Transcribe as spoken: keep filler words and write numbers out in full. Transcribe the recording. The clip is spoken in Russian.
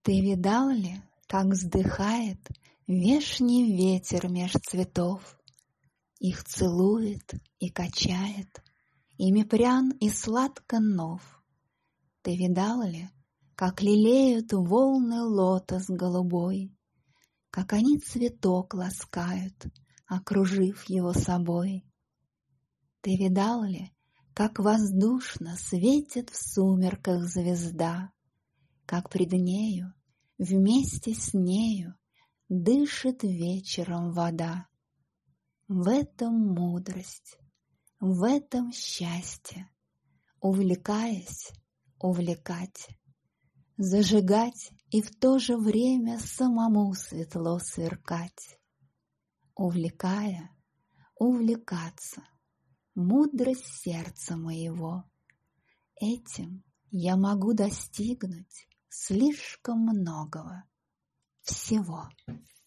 Ты видал ли, как вздыхает вешний ветер меж цветов? Их целует и качает, ими прян и сладко нов. Ты видал ли, как лелеют волны лотос голубой, как они цветок ласкают, окружив его собой? Ты видал ли, как воздушно светит в сумерках звезда, как пред нею, вместе с нею, дышит вечером вода? В этом мудрость, в этом счастье, увлекаясь, увлекать, зажигать и в то же время самому светло сверкать. Увлекая, увлекаться, мудрость сердца моего. Этим я могу достигнуть слишком многого всего.